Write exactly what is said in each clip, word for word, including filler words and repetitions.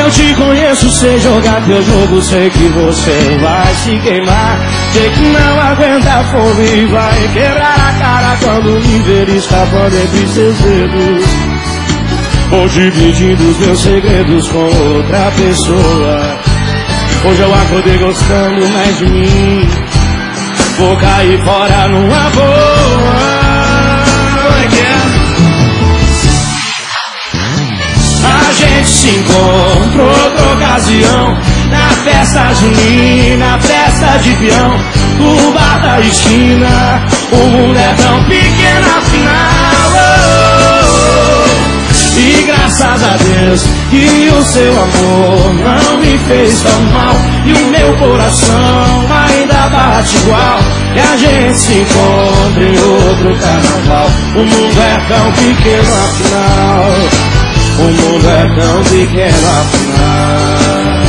Eu te conheço, sei jogar teu jogo, sei que você vai se queimar. Sei que não aguenta a fome e vai quebrar a cara quando me ver escapando entre seus dedos, ou dividindo os meus segredos com outra pessoa. Hoje eu acordei gostando mais de mim, vou cair fora numa boa. A gente se encontra outra ocasião, na festa junina, festa de peão, no bar da esquina. O mundo é tão pequeno afinal, oh, oh. E graças a Deus que o seu amor não me fez tão mal, e o meu coração ainda bate igual. E a gente se encontra em outro carnaval. O mundo é tão pequeno afinal, o mundo é tão pequeno afinal.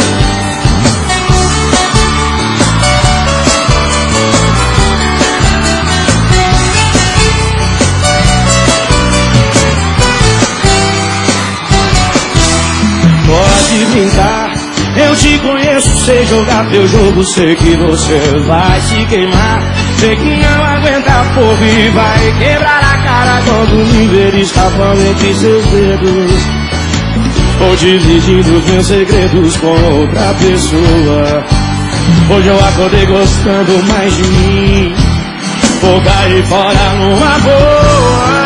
Pode brincar, eu te conheço, sei jogar teu jogo, sei que você vai se queimar. Sei que não aguenta a fogo e vai quebrar a cara quando me ver escapando entre seus dedos, ou dividindo os meus segredos com outra pessoa. Hoje eu acordei gostando mais de mim, vou cair fora numa boa.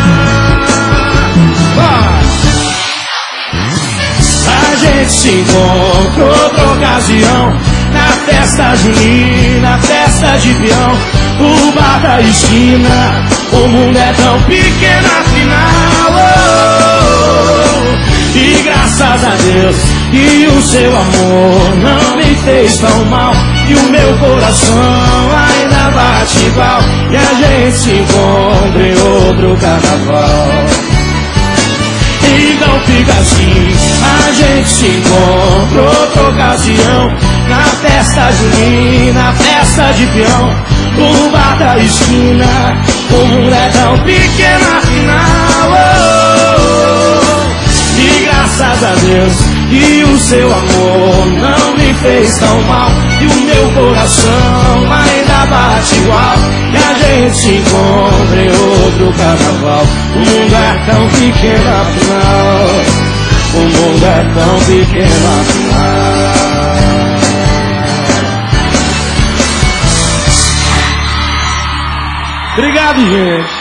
A gente se encontra outra ocasião, na festa junina, festa de peão, o bar da esquina. O mundo é tão pequeno afinal, oh, oh. E graças a Deus que o seu amor não me fez tão mal, e o meu coração ainda bate igual. E a gente se encontra em outro carnaval. Então fica assim, a gente se encontra outra ocasião, na festa junina, festa de peão, no bar da esquina. O mundo é tão pequeno afinal, oh, oh. E graças a Deus que o seu amor não me fez tão mal, e o meu coração ainda bate igual. E a gente se encontra em outro carnaval. O mundo é tão pequeno afinal, o mundo é tão pequeno afinal. Obrigado, gente.